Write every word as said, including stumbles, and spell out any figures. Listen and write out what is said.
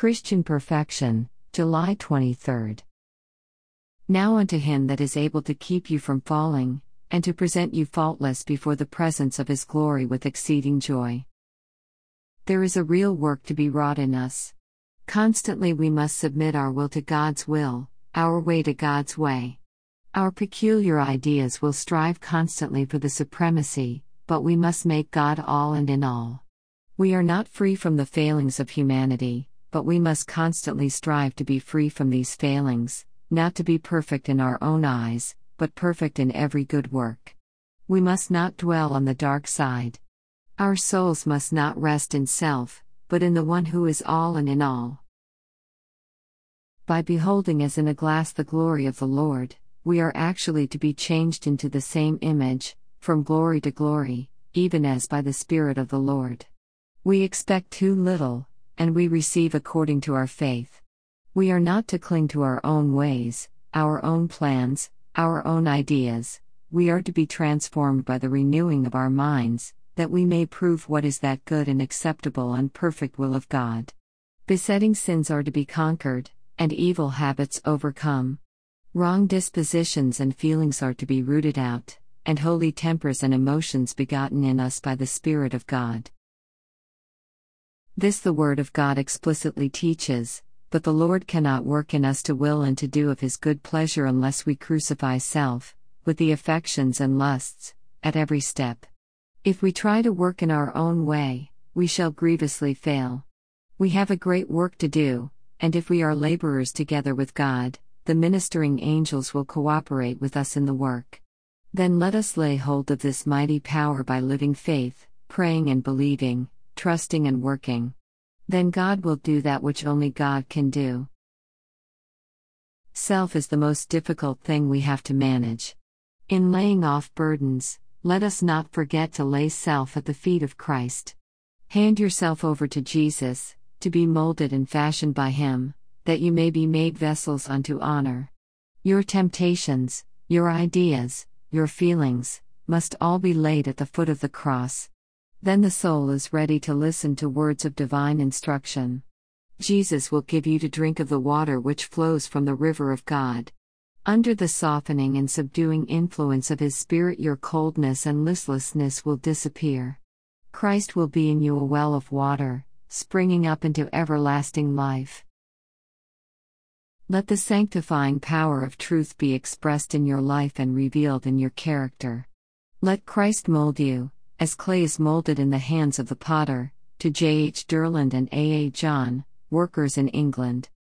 Christian Perfection, July twenty-third. Now unto him that is able to keep you from falling, and to present you faultless before the presence of his glory with exceeding joy. There is a real work to be wrought in us. Constantly we must submit our will to God's will, our way to God's way. Our peculiar ideas will strive constantly for the supremacy, but we must make God all and in all. We are not free from the failings of humanity, but we must constantly strive to be free from these failings, not to be perfect in our own eyes, but perfect in every good work. We must not dwell on the dark side. Our souls must not rest in self, but in the one who is all and in all. By beholding as in a glass the glory of the Lord, we are actually to be changed into the same image, from glory to glory, even as by the Spirit of the Lord. We expect too little, and we receive according to our faith. We are not to cling to our own ways, our own plans, our own ideas. We are to be transformed by the renewing of our minds, that we may prove what is that good and acceptable and perfect will of God. Besetting sins are to be conquered, and evil habits overcome. Wrong dispositions and feelings are to be rooted out, and holy tempers and emotions begotten in us by the Spirit of God. This the Word of God explicitly teaches, but the Lord cannot work in us to will and to do of His good pleasure unless we crucify self, with the affections and lusts, at every step. If we try to work in our own way, we shall grievously fail. We have a great work to do, and if we are laborers together with God, the ministering angels will cooperate with us in the work. Then let us lay hold of this mighty power by living faith, praying and believing, trusting and working. Then God will do that which only God can do. Self is the most difficult thing we have to manage. In laying off burdens, let us not forget to lay self at the feet of Christ. Hand yourself over to Jesus, to be molded and fashioned by Him, that you may be made vessels unto honor. Your temptations, your ideas, your feelings, must all be laid at the foot of the cross. Then the soul is ready to listen to words of divine instruction. Jesus will give you to drink of the water which flows from the river of God. Under the softening and subduing influence of His Spirit, your coldness and listlessness will disappear. Christ will be in you a well of water, springing up into everlasting life. Let the sanctifying power of truth be expressed in your life and revealed in your character. Let Christ mold you, as clay is molded in the hands of the potter. To J H Durland and A A John, workers in England.